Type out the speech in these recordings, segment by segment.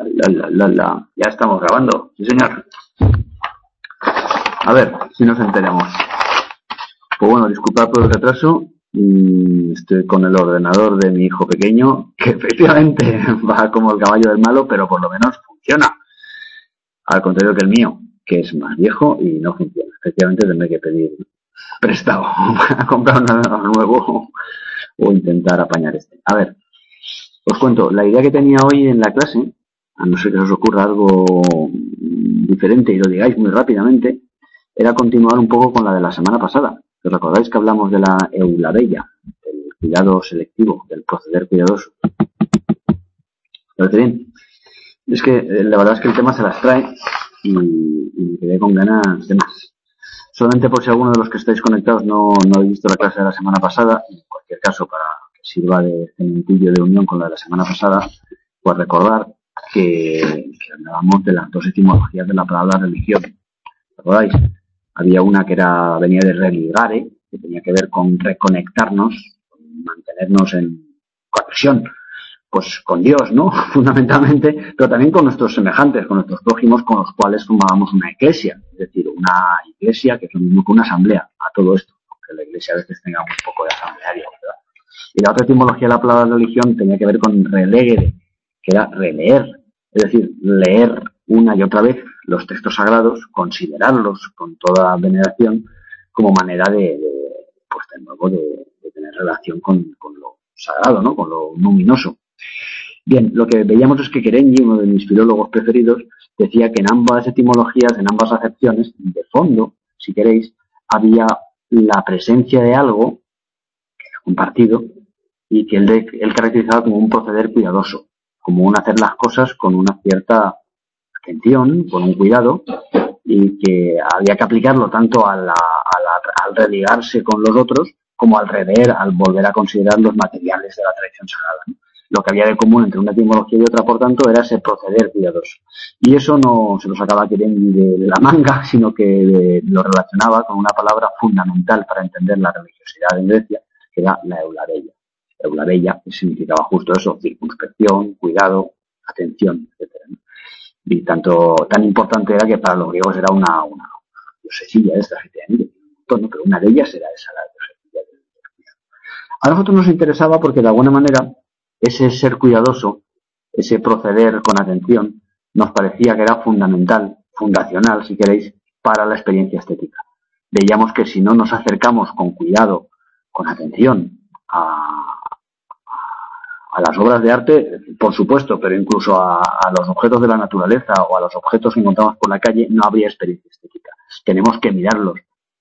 Ya estamos grabando, sí señor. A ver, si nos enteramos. Pues bueno, disculpad por el retraso. Estoy con el ordenador de mi hijo pequeño, que efectivamente va como el caballo del malo, pero por lo menos funciona. Al contrario que el mío, que es más viejo y no funciona. Efectivamente tendré que pedir prestado para comprar un nuevo o intentar apañar este. A ver, os cuento, la idea que tenía hoy en la clase, a no ser que os ocurra algo diferente y lo digáis muy rápidamente, era continuar un poco con la de la semana pasada. ¿Os recordáis que hablamos de la eulabella, del cuidado selectivo, del proceder cuidadoso? ¿Lo parece bien? Es que la verdad es que el tema se las trae y me quedé con ganas de más. Solamente por si alguno de los que estáis conectados no habéis visto la clase de la semana pasada, en cualquier caso para que sirva de cementillo de unión con la de la semana pasada, pues recordar que hablábamos de las dos etimologías de la palabra religión. ¿Recordáis? Había una que venía de religare, que tenía que ver con reconectarnos, con mantenernos en conexión, pues con Dios, ¿no? Fundamentalmente, pero también con nuestros semejantes, con nuestros prójimos con los cuales formábamos una iglesia, es decir, una iglesia que es lo mismo que una asamblea, a todo esto, porque la iglesia a veces tenga un poco de asambleario, ¿verdad? Y la otra etimología de la palabra religión tenía que ver con relegere, que era releer, es decir, leer una y otra vez los textos sagrados, considerarlos con toda veneración como manera de nuevo de tener relación con lo sagrado, ¿no? Con lo luminoso. Bien, lo que veíamos es que Kerenyi, uno de mis filólogos preferidos, decía que en ambas etimologías, en ambas acepciones, de fondo, si queréis, había la presencia de algo que era compartido y que él caracterizaba como un proceder cuidadoso, como un hacer las cosas con una cierta atención, con un cuidado, y que había que aplicarlo tanto al religarse con los otros como al rever, al volver a considerar los materiales de la tradición sagrada, ¿no? Lo que había de común entre una etimología y otra, por tanto, era ese proceder cuidadoso. Y eso no se lo sacaba Kerenyi de la manga, sino que lo relacionaba con una palabra fundamental para entender la religiosidad en Grecia, que era la eulabella. Eulabella, que significaba justo eso, circunspección, cuidado, atención, etcétera, ¿no? Y tan importante era que para los griegos era una diosesilla de estas, pero una de ellas era esa, la diosesilla del cuidado. A nosotros nos interesaba porque de alguna manera ese ser cuidadoso, ese proceder con atención, nos parecía que era fundamental, fundacional, si queréis, para la experiencia estética. Veíamos que si no nos acercamos con cuidado, con atención a las obras de arte, por supuesto, pero incluso a los objetos de la naturaleza o a los objetos que encontramos por la calle, no habría experiencia estética. Tenemos que mirarlos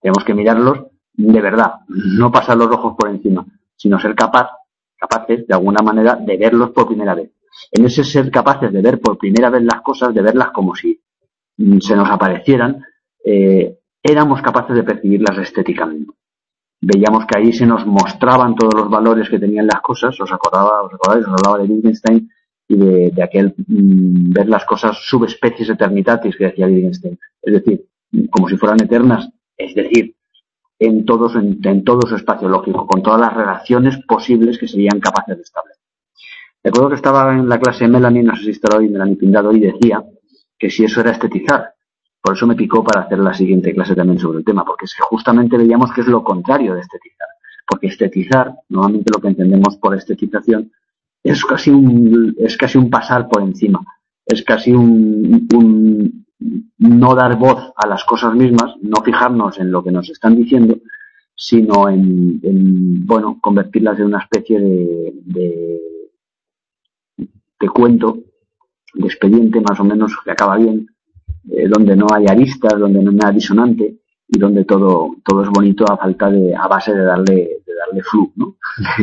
de verdad, no pasar los ojos por encima, sino ser capaces, de alguna manera, de verlos por primera vez. En ese ser capaces de ver por primera vez las cosas, de verlas como si se nos aparecieran, éramos capaces de percibirlas estéticamente. Veíamos que ahí se nos mostraban todos los valores que tenían las cosas. ¿Os acordáis? Os hablaba de Wittgenstein y de aquel ver las cosas subespecies eternitatis que decía Wittgenstein. Es decir, como si fueran eternas, es decir, en todo su espacio lógico, con todas las relaciones posibles que serían capaces de establecer. Recuerdo que estaba en la clase de Melanie, no sé si estará hoy Melanie Pindado, y decía que si eso era estetizar. Por eso me picó para hacer la siguiente clase también sobre el tema, porque es que justamente veíamos que es lo contrario de estetizar. Porque estetizar, normalmente lo que entendemos por estetización, es casi un pasar por encima. Es casi un no dar voz a las cosas mismas, no fijarnos en lo que nos están diciendo, sino en convertirlas en una especie de cuento, de expediente más o menos que acaba bien, donde no hay aristas, donde no hay nada disonante y donde todo es bonito a base de darle flu, ¿no?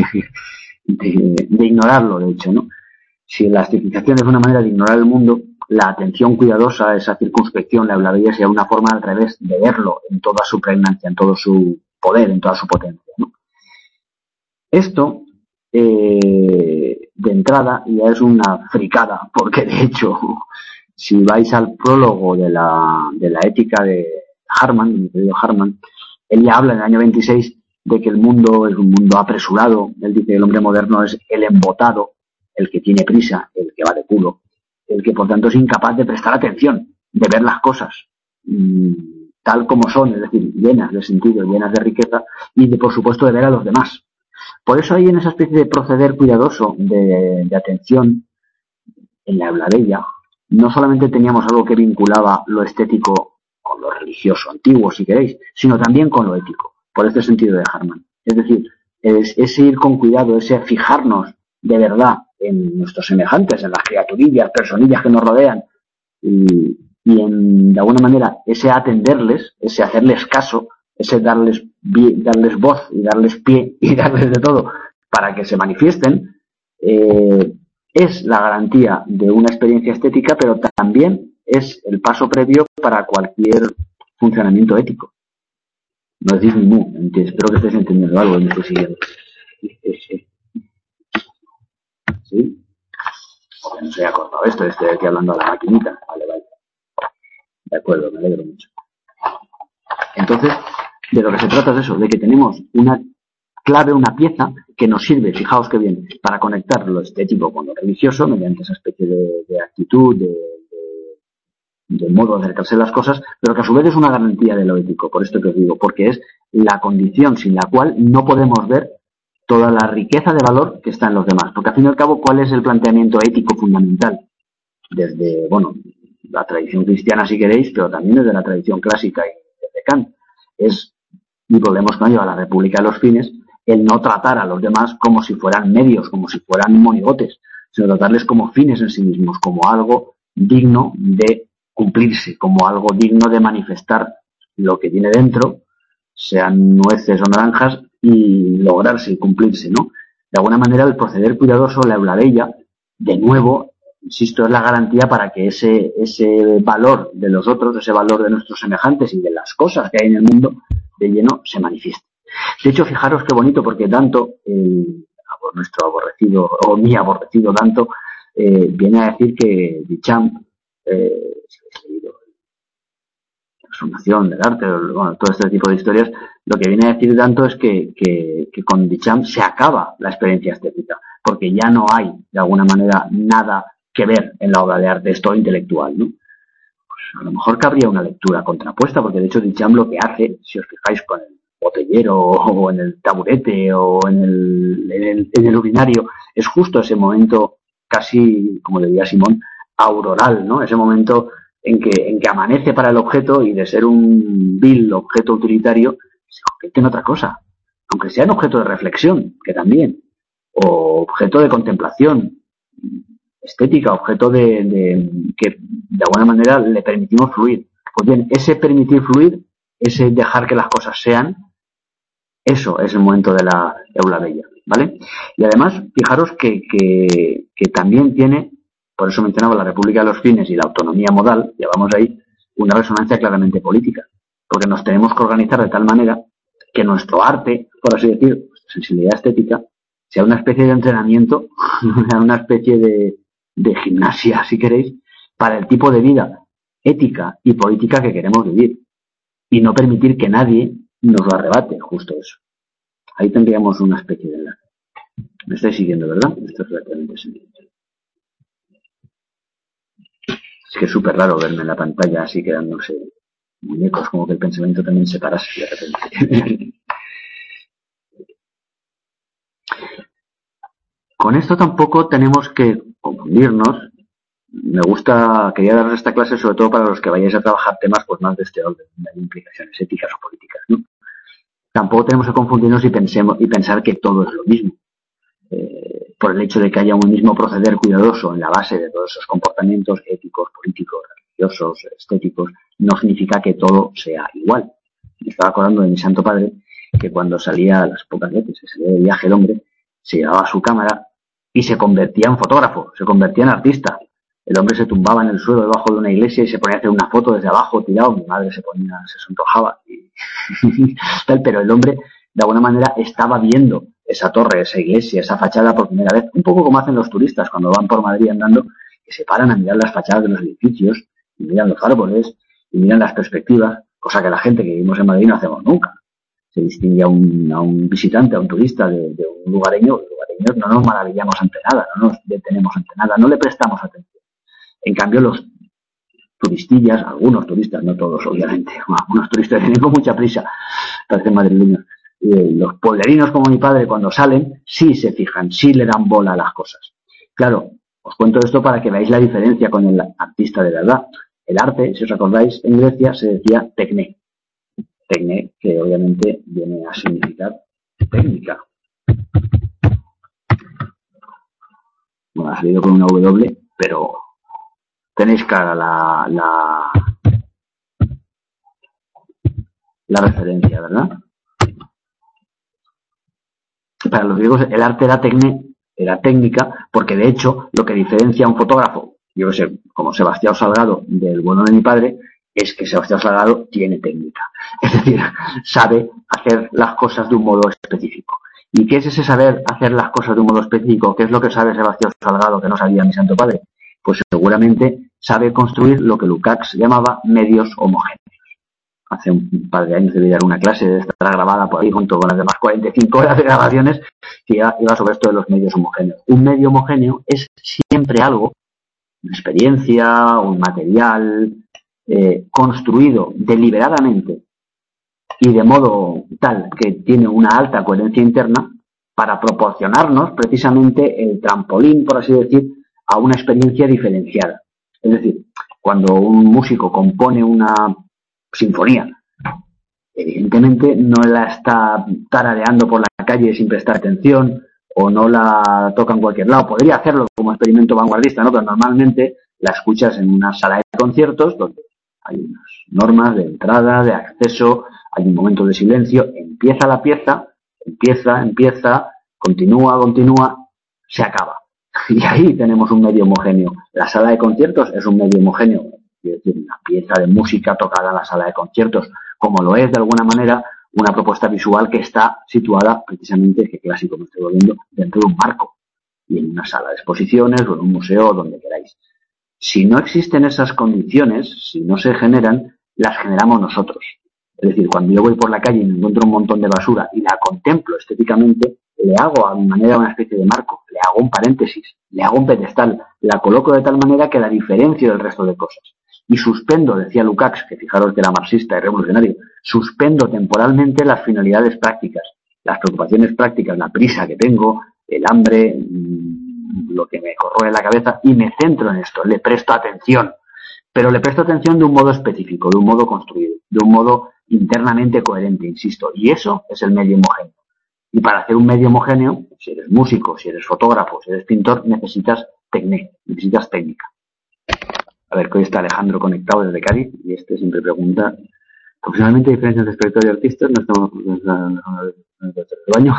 de ignorarlo, de hecho, ¿no? Si la estetización es una manera de ignorar el mundo, la atención cuidadosa, esa circunspección, la eulabella, sería una forma al revés de verlo en toda su pregnancia, en todo su poder, en toda su potencia, ¿no? Esto, de entrada, ya es una fricada, porque de hecho, si vais al prólogo de la ética de Harman, mi querido Harman, él ya habla en el año 26 de que el mundo es un mundo apresurado. Él dice que el hombre moderno es el embotado, el que tiene prisa, el que va de culo. el que por tanto es incapaz de prestar atención, de ver las cosas tal como son, es decir, llenas de sentido, llenas de riqueza y de, por supuesto, de ver a los demás. Por eso ahí en esa especie de proceder cuidadoso de atención en la Eulabella, no solamente teníamos algo que vinculaba lo estético con lo religioso antiguo, si queréis, sino también con lo ético, por este sentido de Hartmann. Es decir, ese ir con cuidado, ese fijarnos de verdad en nuestros semejantes, en las criaturillas, personillas que nos rodean, de alguna manera, ese atenderles, ese hacerles caso, ese darles voz y darles pie y darles de todo para que se manifiesten, es la garantía de una experiencia estética, pero también es el paso previo para cualquier funcionamiento ético. No decís ni mu, espero que estéis entendiendo algo en este siguiente. ¿Sí? Porque no se haya cortado esto, estoy aquí hablando a la maquinita. Vale. De acuerdo, me alegro mucho. Entonces, de lo que se trata es eso, de que tenemos una clave, una pieza que nos sirve, fijaos que bien, para conectar lo estético con lo religioso mediante esa especie de actitud, de modo de acercarse a las cosas, pero que a su vez es una garantía de lo ético, por esto que os digo, porque es la condición sin la cual no podemos ver toda la riqueza de valor que está en los demás. Porque al fin y al cabo, ¿cuál es el planteamiento ético fundamental? Desde, bueno, la tradición cristiana si queréis, pero también desde la tradición clásica y desde Kant, y volvemos con ello a la República de los Fines, el no tratar a los demás como si fueran medios, como si fueran monigotes, sino tratarles como fines en sí mismos, como algo digno de cumplirse, como algo digno de manifestar lo que tiene dentro, sean nueces o naranjas, y lograrse y cumplirse, ¿no? De alguna manera el proceder cuidadoso, la Eulabella, de nuevo, insisto, es la garantía para que ese valor de los otros, ese valor de nuestros semejantes y de las cosas que hay en el mundo de lleno se manifieste. De hecho, fijaros qué bonito, porque Danto, nuestro aborrecido, o mi aborrecido Danto, viene a decir que Duchamp, la transformación del arte, bueno, todo este tipo de historias, lo que viene a decir Danto es que con Duchamp se acaba la experiencia estética, porque ya no hay, de alguna manera, nada que ver en la obra de arte, es todo intelectual, ¿no? Pues a lo mejor cabría una lectura contrapuesta, porque de hecho Duchamp lo que hace, si os fijáis con el botellero o en el taburete o en el urinario, es justo ese momento casi, como le diría Simón, auroral, ¿no? Ese momento en que amanece para el objeto y de ser un vil objeto utilitario se convierte en otra cosa, aunque sea un objeto de reflexión, que también, o objeto de contemplación estética, objeto que de alguna manera le permitimos fluir. Pues bien, ese permitir fluir, ese dejar que las cosas sean, eso es el momento de la Eulabella, ¿vale? Y además, fijaros que también tiene, por eso mencionaba la República de los Fines y la autonomía modal, llevamos ahí una resonancia claramente política, porque nos tenemos que organizar de tal manera que nuestro arte, por así decir, nuestra sensibilidad estética, sea una especie de entrenamiento, una especie de gimnasia, si queréis, para el tipo de vida ética y política que queremos vivir, y no permitir que nadie nos lo arrebate, justo eso. Ahí tendríamos una especie de enlace. Me estáis siguiendo, ¿verdad? Esto es relativamente sencillo. Es que es súper raro verme en la pantalla así quedándose muñecos, como que el pensamiento también se parase de repente. Con esto tampoco tenemos que confundirnos. Quería daros esta clase sobre todo para los que vayáis a trabajar temas pues más de este orden, de implicaciones éticas o políticas, ¿no? Tampoco tenemos que confundirnos y pensar que todo es lo mismo. Por el hecho de que haya un mismo proceder cuidadoso en la base de todos esos comportamientos éticos, políticos, religiosos, estéticos, no significa que todo sea igual. Me estaba acordando de mi Santo Padre, que cuando salía, las pocas veces que salía de viaje el hombre, se llevaba su cámara y se convertía en fotógrafo, se convertía en artista. El hombre se tumbaba en el suelo debajo de una iglesia y se ponía a hacer una foto desde abajo, tirado. Mi madre se sonrojaba. Pero el hombre, de alguna manera, estaba viendo esa torre, esa iglesia, esa fachada por primera vez. Un poco como hacen los turistas cuando van por Madrid andando, que se paran a mirar las fachadas de los edificios, y miran los árboles, y miran las perspectivas, cosa que la gente que vivimos en Madrid no hacemos nunca. Se distingue a un visitante, a un turista de un lugareño. Los lugareños no nos maravillamos ante nada, no nos detenemos ante nada, no le prestamos atención. En cambio, los turistillas, algunos turistas, no todos obviamente, algunos turistas vienen con mucha prisa, parecen madrileños. Los pueblerinos como mi padre, cuando salen, sí se fijan, sí le dan bola a las cosas. Claro, os cuento esto para que veáis la diferencia con el artista de verdad. El arte, si os acordáis, en Grecia se decía tecné. Tecné, que obviamente viene a significar técnica. Bueno, ha salido con una W, pero tenéis clara la referencia, ¿verdad? Para los griegos el arte era tecné, era técnica, porque de hecho lo que diferencia a un fotógrafo, yo que sé, como Sebastián Salgado del bueno de mi padre, es que Sebastián Salgado tiene técnica. Es decir, sabe hacer las cosas de un modo específico. ¿Y qué es ese saber hacer las cosas de un modo específico? ¿Qué es lo que sabe Sebastián Salgado que no sabía mi santo padre? Pues seguramente sabe construir lo que Lukács llamaba medios homogéneos. Hace un par de años debí dar una clase, estará grabada por ahí junto con las demás 45 horas de grabaciones, que iba sobre esto de los medios homogéneos. Un medio homogéneo es siempre algo, una experiencia, un material, construido deliberadamente y de modo tal que tiene una alta coherencia interna para proporcionarnos precisamente el trampolín, por así decir, a una experiencia diferenciada. Es decir, cuando un músico compone una sinfonía, evidentemente no la está tarareando por la calle sin prestar atención o no la toca en cualquier lado. Podría hacerlo como experimento vanguardista, ¿no? Pero normalmente la escuchas en una sala de conciertos donde hay unas normas de entrada, de acceso, hay un momento de silencio, empieza la pieza, empieza, continúa, se acaba. Y ahí tenemos un medio homogéneo. La sala de conciertos es un medio homogéneo, es decir, una pieza de música tocada en la sala de conciertos, como lo es de alguna manera una propuesta visual que está situada precisamente, que clásico me estoy volviendo, dentro de un marco y en una sala de exposiciones o en un museo o donde queráis. Si no existen esas condiciones, si no se generan, las generamos nosotros. Es decir, cuando yo voy por la calle y me encuentro un montón de basura y la contemplo estéticamente, le hago a mi manera una especie de marco, le hago un paréntesis, le hago un pedestal, la coloco de tal manera que la diferencio del resto de cosas. Y suspendo, decía Lukács, que fijaros que era marxista y revolucionario, suspendo temporalmente las finalidades prácticas, las preocupaciones prácticas, la prisa que tengo, el hambre, lo que me corroe la cabeza, y me centro en esto, le presto atención. Pero le presto atención de un modo específico, de un modo construido, de un modo internamente coherente, insisto. Y eso es el medio homogéneo. Y para hacer un medio homogéneo, si eres músico, si eres fotógrafo, si eres pintor, necesitas técnica. A ver, que hoy está Alejandro conectado desde Cádiz y siempre pregunta, ¿profesionalmente hay diferencias entre espectador y artistas? No estamos en el baño.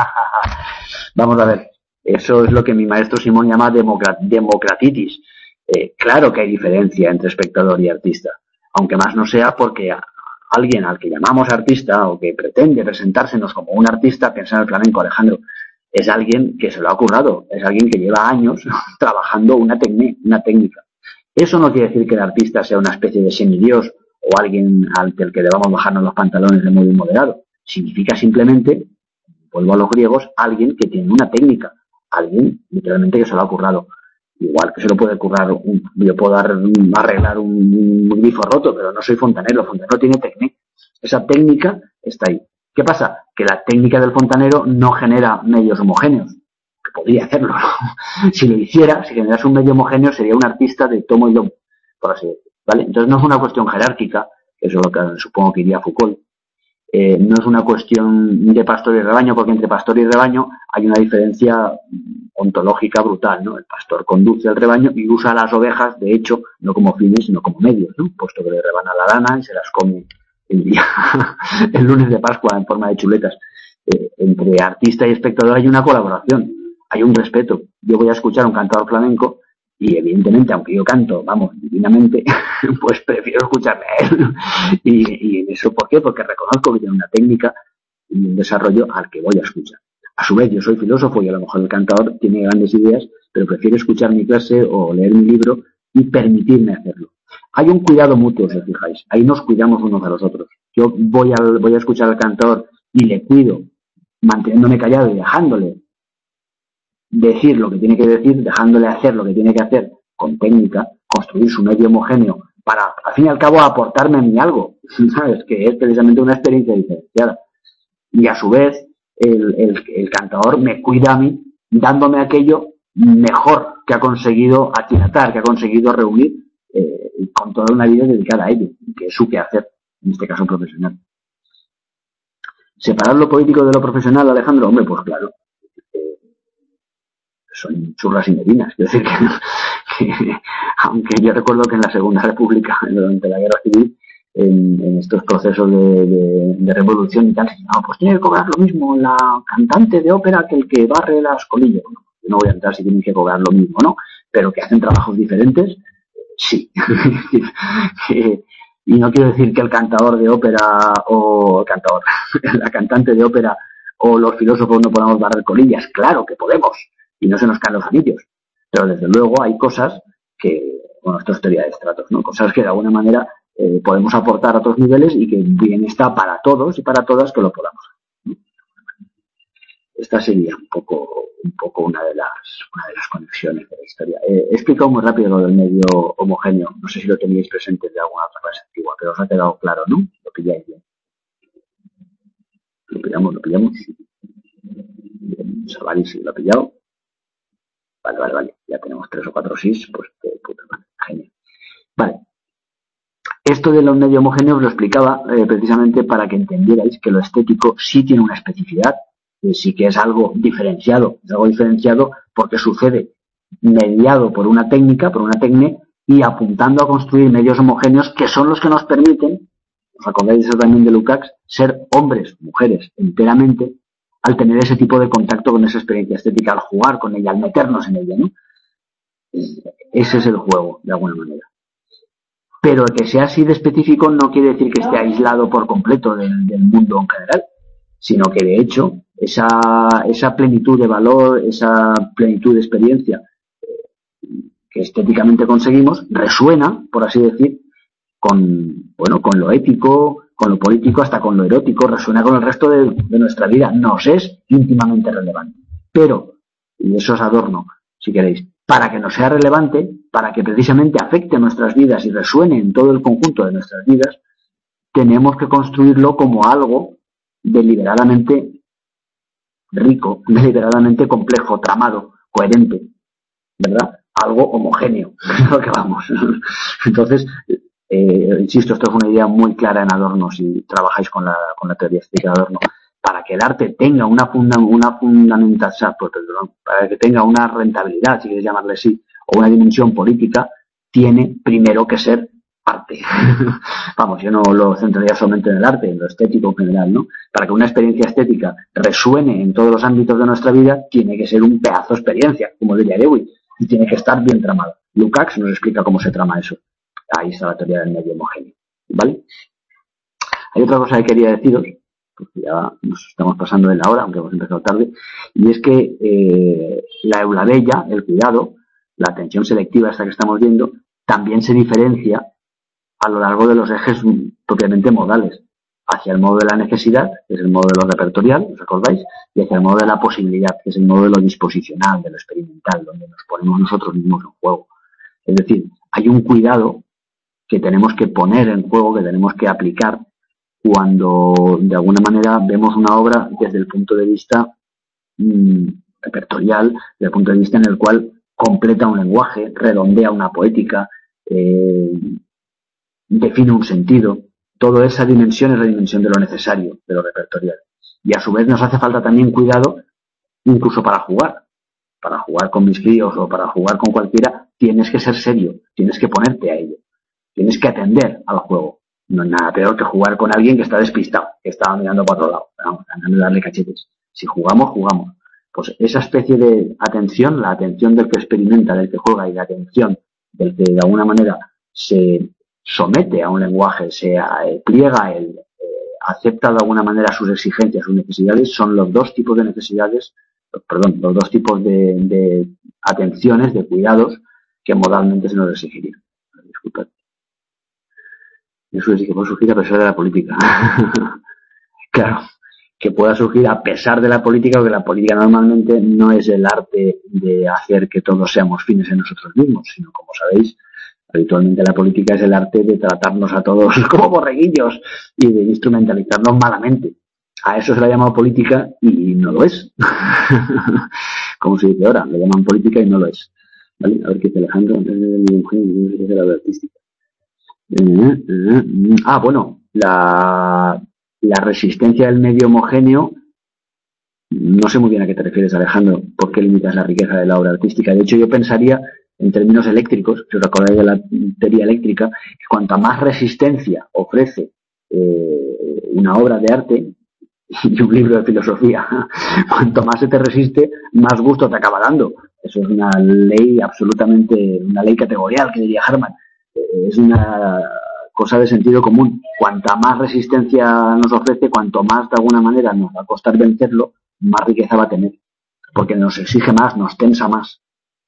Vamos a ver, eso es lo que mi maestro Simón llama democratitis. Claro que hay diferencia entre espectador y artista, aunque más no sea porque alguien al que llamamos artista o que pretende presentársenos como un artista, piensa en el flamenco, Alejandro, es alguien que se lo ha currado, es alguien que lleva años trabajando una técnica. Eso no quiere decir que el artista sea una especie de semidios o alguien al que debamos bajarnos los pantalones de modo inmoderado. Significa simplemente, vuelvo a los griegos, alguien que tiene una técnica, alguien literalmente que se lo ha currado. Igual que se lo puede currar, yo puedo arreglar un grifo roto, pero no soy fontanero. El fontanero tiene técnica. Esa técnica está ahí. ¿Qué pasa? Que la técnica del fontanero no genera medios homogéneos. Que podría hacerlo, ¿no? Si lo hiciera, si generase un medio homogéneo, sería un artista de tomo y lomo, por así decirlo, ¿vale? Entonces no es una cuestión jerárquica, eso es lo que supongo que diría Foucault. No es una cuestión de pastor y rebaño, porque entre pastor y rebaño hay una diferencia ontológica brutal, ¿no? El pastor conduce el rebaño y usa las ovejas, de hecho, no como fines, sino como medios, ¿no? Puesto que le rebana la lana y se las come el lunes de Pascua en forma de chuletas. Entre artista y espectador hay una colaboración, hay un respeto. Yo voy a escuchar a un cantador flamenco y evidentemente, aunque yo canto, vamos, divinamente, pues prefiero escucharle a él. Y eso, ¿por qué? Porque reconozco que tiene una técnica y un desarrollo al que voy a escuchar. A su vez, yo soy filósofo y a lo mejor el cantador tiene grandes ideas, pero prefiero escuchar mi clase o leer mi libro y permitirme hacerlo. Hay un cuidado mutuo, si os fijáis. Ahí nos cuidamos unos a los otros. Yo voy a escuchar al cantador y le cuido, manteniéndome callado y dejándole decir lo que tiene que decir, dejándole hacer lo que tiene que hacer con técnica, construir su medio homogéneo para, al fin y al cabo, aportarme a mí algo, ¿sabes? Que es precisamente una experiencia diferenciada. Y a su vez, el cantador me cuida a mí, dándome aquello mejor que ha conseguido aquilatar, que ha conseguido reunir con toda una vida dedicada a ello, que es su quehacer, en este caso profesional. ¿Separar lo político de lo profesional, Alejandro? Hombre, pues claro. Son churras y merinas. Es decir, que aunque yo recuerdo que en la Segunda República, durante la Guerra Civil, en estos procesos de revolución y tal, no, pues tiene que cobrar lo mismo la cantante de ópera que el que barre las colillas. Bueno, yo no voy a entrar si tienen que cobrar lo mismo, ¿no? Pero que hacen trabajos diferentes, sí. Y no quiero decir que el cantador de ópera o la cantante de ópera o los filósofos no podamos barrer colillas. Claro que podemos. Y no se nos caen los anillos. Pero desde luego hay cosas que, bueno, esto es teoría de estratos, ¿no? Cosas que de alguna manera podemos aportar a otros niveles y que bien está para todos y para todas que lo podamos hacer. Esta sería un poco una de las conexiones de la historia. He explicado muy rápido lo del medio homogéneo. No sé si lo teníais presente de alguna otra clase antigua, pero os ha quedado claro, ¿no? Lo pilláis bien. Lo pillamos. Salvari sí lo ha pillado. Vale. Ya tenemos 3 o 4 sís, pues puta madre, genial. Vale. Esto de los medio homogéneos lo explicaba precisamente para que entendierais que lo estético sí tiene una especificidad, sí que es algo diferenciado. Es algo diferenciado porque sucede mediado por una técnica, por una técnica, y apuntando a construir medios homogéneos que son los que nos permiten, os acordáis eso también de Lukács, ser hombres, mujeres, enteramente, al tener ese tipo de contacto con esa experiencia estética, al jugar con ella, al meternos en ella, ¿no? Ese es el juego, de alguna manera. Pero el que sea así de específico no quiere decir que esté aislado por completo del mundo en general, sino que de hecho esa plenitud de valor, esa plenitud de experiencia que estéticamente conseguimos, resuena, por así decir, con lo ético, con lo político, hasta con lo erótico, resuena con el resto de nuestra vida, nos es íntimamente relevante. Pero, y eso es adorno, si queréis, para que nos sea relevante, para que precisamente afecte a nuestras vidas y resuene en todo el conjunto de nuestras vidas, tenemos que construirlo como algo deliberadamente rico, deliberadamente complejo, tramado, coherente, ¿verdad? Algo homogéneo, es lo que vamos. Entonces, insisto, esto es una idea muy clara en Adorno, si trabajáis con la teoría estética de Adorno, para que el arte tenga una fundamentación, para que tenga una rentabilidad, si quieres llamarle así, o una dimensión política, tiene primero que ser arte. Vamos, yo no lo centraría solamente en el arte, en lo estético en general, ¿no? Para que una experiencia estética resuene en todos los ámbitos de nuestra vida, tiene que ser un pedazo de experiencia, como diría Lewis, y tiene que estar bien tramado. Lukács nos explica cómo se trama eso. Ahí está la teoría del medio homogéneo, ¿vale? Hay otra cosa que quería deciros, porque ya nos estamos pasando de la hora, aunque hemos empezado tarde, y es que la eulabeia, el cuidado, la atención selectiva esta que estamos viendo, también se diferencia a lo largo de los ejes propiamente modales, hacia el modo de la necesidad, que es el modelo repertorial, ¿os acordáis? Y hacia el modo de la posibilidad, que es el modelo disposicional, de lo experimental, donde nos ponemos nosotros mismos en juego. Es decir, hay un cuidado que tenemos que poner en juego, que tenemos que aplicar cuando de alguna manera vemos una obra desde el punto de vista repertorial, desde el punto de vista en el cual completa un lenguaje, redondea una poética, define un sentido. Toda esa dimensión es la dimensión de lo necesario, de lo repertorial. Y a su vez nos hace falta también cuidado incluso para jugar. Para jugar con mis críos o para jugar con cualquiera, tienes que ser serio, tienes que ponerte a ello. Tienes que atender al juego. No es nada peor que jugar con alguien que está despistado, que está mirando para otro lado, vamos, tratando de darle cachetes. Si jugamos, jugamos. Pues esa especie de atención, la atención del que experimenta, del que juega y la atención del que de alguna manera se somete a un lenguaje, se pliega a él, acepta de alguna manera sus exigencias, sus necesidades, son los dos tipos de necesidades, los dos tipos de atenciones, de cuidados que modalmente se nos exigirían. Disculpad. Eso sí que puede surgir a pesar de la política. Claro, que pueda surgir a pesar de la política, porque la política normalmente no es el arte de hacer que todos seamos fines en nosotros mismos, sino, como sabéis, Habitualmente la política es el arte de tratarnos a todos como borreguillos y de instrumentalizarnos malamente. A eso se le ha llamado política y no lo es. Como se dice ahora, le llaman política y no lo es. ¿Vale? A ver qué dice Alejandro. La artística. Bueno, la resistencia del medio homogéneo, no sé muy bien a qué te refieres, Alejandro, por qué limitas la riqueza de la obra artística. De hecho, yo pensaría, en términos eléctricos, si os acordáis de la teoría eléctrica, que cuanta más resistencia ofrece una obra de arte y un libro de filosofía, cuanto más se te resiste, más gusto te acaba dando. Eso es una ley absolutamente, una ley categorial, que diría Harman. Es una cosa de sentido común. Cuanta más resistencia nos ofrece, cuanto más de alguna manera nos va a costar vencerlo, más riqueza va a tener. Porque nos exige más, nos tensa más.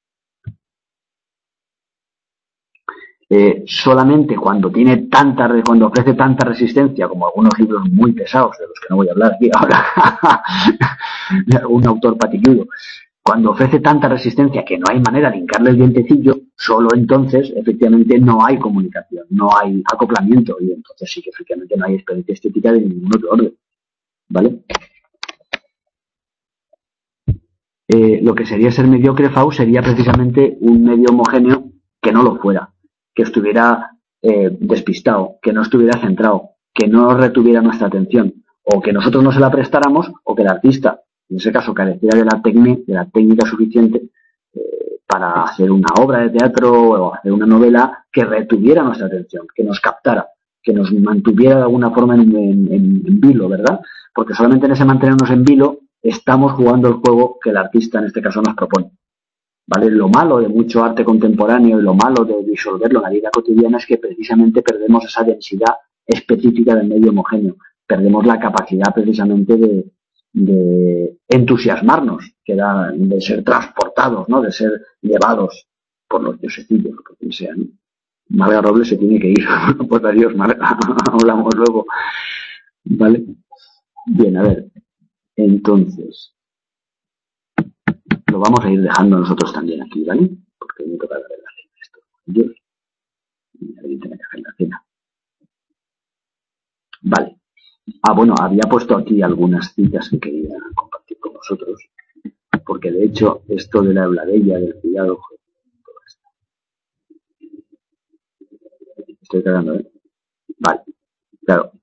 Solamente cuando ofrece tanta resistencia, como algunos libros muy pesados, de los que no voy a hablar aquí ahora, de algún autor patilludo, cuando ofrece tanta resistencia que no hay manera de hincarle el dientecillo, solo entonces efectivamente no hay comunicación, no hay acoplamiento, y entonces sí que efectivamente no hay experiencia estética de ningún otro orden, ¿vale? Lo que sería ser mediocre, Fau, sería precisamente un medio homogéneo que no lo fuera, que estuviera despistado, que no estuviera centrado, que no retuviera nuestra atención, o que nosotros no se la prestáramos, o que el artista, en ese caso, careciera de la técnica suficiente para hacer una obra de teatro o hacer una novela que retuviera nuestra atención, que nos captara, que nos mantuviera de alguna forma en vilo, ¿verdad? Porque solamente en ese mantenernos en vilo estamos jugando el juego que el artista en este caso nos propone. ¿Vale? Lo malo de mucho arte contemporáneo y lo malo de disolverlo en la vida cotidiana es que precisamente perdemos esa densidad específica del medio homogéneo. Perdemos la capacidad precisamente de entusiasmarnos, que da, de ser transportados, ¿no? De ser llevados por los diosecillos, por quien sea, ¿no? Marga Robles se tiene que ir. Pues adiós, Marga. Hablamos luego. ¿Vale? Bien, a ver. Entonces, lo vamos a ir dejando nosotros también aquí, ¿vale? Porque me toca dar la cena esto. Dios. Y alguien tiene que hacer la cena. Vale. Bueno, había puesto aquí algunas citas que quería compartir con vosotros, porque de hecho esto de la Eulabella, del cuidado, estoy cagando, ¿eh? Vale, claro.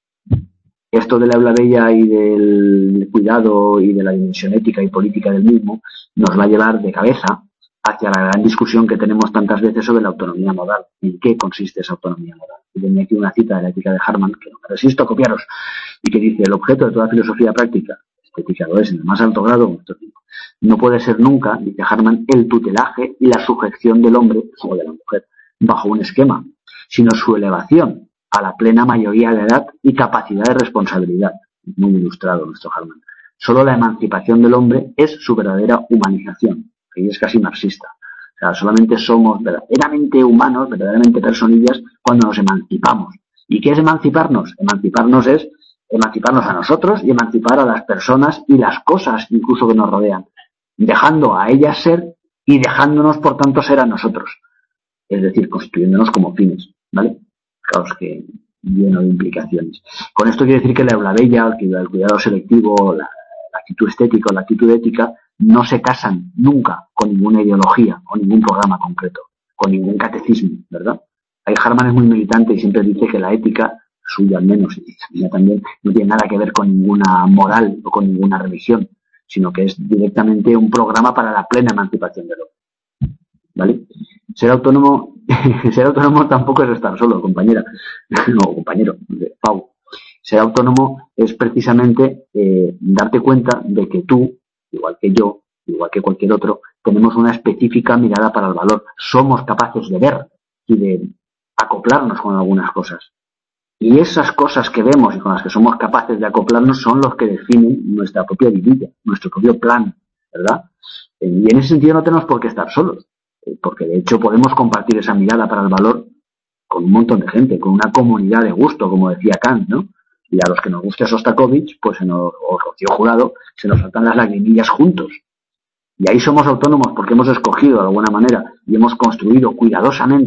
Esto de la Eulabella y del cuidado y de la dimensión ética y política del mismo nos va a llevar de cabeza hacia la gran discusión que tenemos tantas veces sobre la autonomía moral. ¿En qué consiste esa autonomía moral? Y tenía aquí una cita de la ética de Harman, que no me resisto a copiaros, y que dice: el objeto de toda filosofía práctica, estética lo es en el más alto grado, nuestro tiempo, no puede ser nunca, dice Harman, el tutelaje y la sujeción del hombre o de la mujer bajo un esquema, sino su elevación a la plena mayoría de edad y capacidad de responsabilidad. Muy ilustrado nuestro Harman. Solo la emancipación del hombre es su verdadera humanización, que es casi marxista. O sea, solamente somos verdaderamente humanos, verdaderamente personillas, cuando nos emancipamos. ¿Y qué es emanciparnos? Emanciparnos es emanciparnos a nosotros y emancipar a las personas y las cosas incluso que nos rodean, dejando a ellas ser y dejándonos, por tanto, ser a nosotros. Es decir, constituyéndonos como fines, ¿vale? Claro, es que lleno de implicaciones. Con esto quiere decir que la Eulabella, el cuidado selectivo, la actitud estética o la actitud ética no se casan nunca con ninguna ideología, con ningún programa concreto, con ningún catecismo, ¿verdad? Ahí Harman es muy militante y siempre dice que la ética, suya al menos, y mía también, no tiene nada que ver con ninguna moral o con ninguna religión, sino que es directamente un programa para la plena emancipación del hombre. ¿Vale? Ser autónomo tampoco es estar solo, compañera. No, compañero, Pau. Ser autónomo es precisamente darte cuenta de que tú, igual que yo, igual que cualquier otro, tenemos una específica mirada para el valor. Somos capaces de ver y de acoplarnos con algunas cosas. Y esas cosas que vemos y con las que somos capaces de acoplarnos son los que definen nuestra propia vidilla, nuestro propio plan, ¿verdad? Y en ese sentido no tenemos por qué estar solos, porque de hecho podemos compartir esa mirada para el valor con un montón de gente, con una comunidad de gusto, como decía Kant, ¿no? Y a los que nos guste Sostakovich, pues o Rocío Jurado, se nos saltan las lagrimillas juntos. Y ahí somos autónomos porque hemos escogido de alguna manera y hemos construido cuidadosamente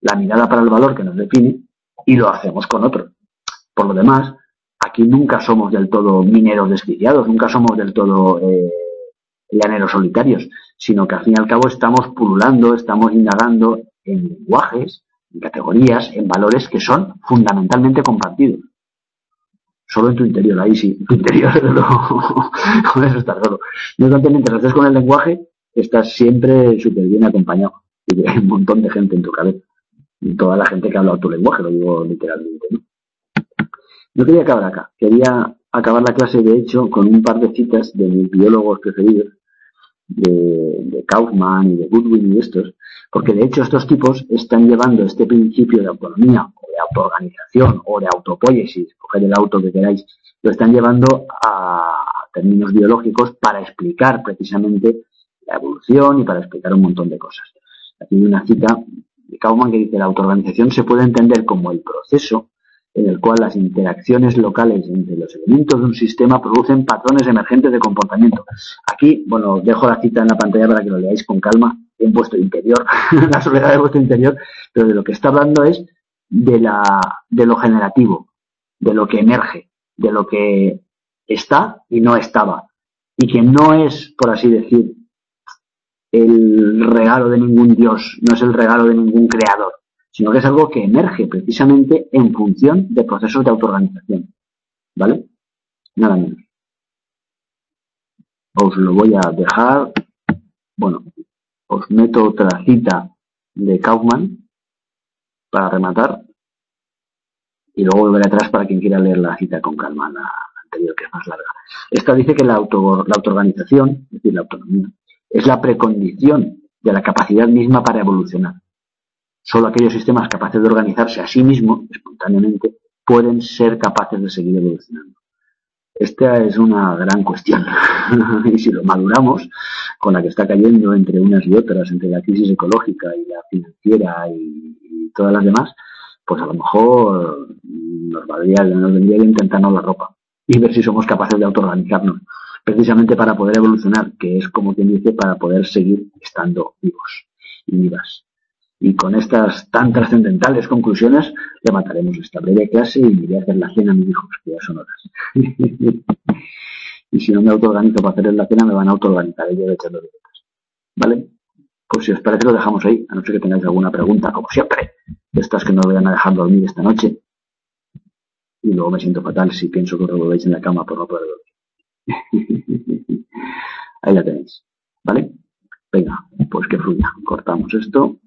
la mirada para el valor que nos define y lo hacemos con otro. Por lo demás, aquí nunca somos del todo mineros desquiciados, nunca somos del todo llaneros solitarios, sino que al fin y al cabo estamos pululando, estamos indagando en lenguajes, en categorías, en valores que son fundamentalmente compartidos. Solo en tu interior, ahí sí, en tu interior no, con eso estás solo. No obstante, mientras estés con el lenguaje, estás siempre súper bien acompañado y hay un montón de gente en tu cabeza. Y toda la gente que ha hablado tu lenguaje, lo digo literalmente, ¿no? No quería acabar acá, quería acabar la clase de hecho con un par de citas de mis biólogos preferidos, de Kaufman y de Goodwin y estos, porque de hecho estos tipos están llevando este principio de autonomía o de autoorganización o de autopoiesis, coger el auto que queráis, lo están llevando a términos biológicos para explicar precisamente la evolución y para explicar un montón de cosas. Aquí hay una cita de Kaufman que dice: la autoorganización se puede entender como el proceso en el cual las interacciones locales entre los elementos de un sistema producen patrones emergentes de comportamiento. Aquí, bueno, dejo la cita en la pantalla para que lo leáis con calma, en vuestro interior, la soledad de vuestro interior, pero de lo que está hablando es de lo generativo, de lo que emerge, de lo que está y no estaba, y que no es, por así decir, el regalo de ningún dios, no es el regalo de ningún creador, sino que es algo que emerge precisamente en función de procesos de autoorganización. ¿Vale? Nada menos. Os lo voy a dejar. Bueno, os meto otra cita de Kaufman para rematar y luego volveré atrás para quien quiera leer la cita con calma, la anterior, que es más larga. Esta dice que la autoorganización, es decir, la autonomía, es la precondición de la capacidad misma para evolucionar. Solo aquellos sistemas capaces de organizarse a sí mismos, espontáneamente, pueden ser capaces de seguir evolucionando. Esta es una gran cuestión. Y si lo maduramos, con la que está cayendo entre unas y otras, entre la crisis ecológica y la financiera y todas las demás, pues a lo mejor nos vendría bien intentarnos la ropa y ver si somos capaces de autoorganizarnos, precisamente para poder evolucionar, que es, como quien dice, para poder seguir estando vivos y vivas. Y con estas tan trascendentales conclusiones remataremos esta breve clase y me iré a hacer la cena a mis hijos, que ya son horas. Y si no me autoorganizo para hacer la cena, me van a autoorganizar ellos echando directas. ¿Vale? Pues si os parece lo dejamos ahí, a no ser que tengáis alguna pregunta, como siempre, de estas que no vayan a dejar dormir esta noche. Y luego me siento fatal si pienso que os revolvéis en la cama por no poder dormir. Ahí la tenéis. ¿Vale? Venga, pues que fluya. Cortamos esto.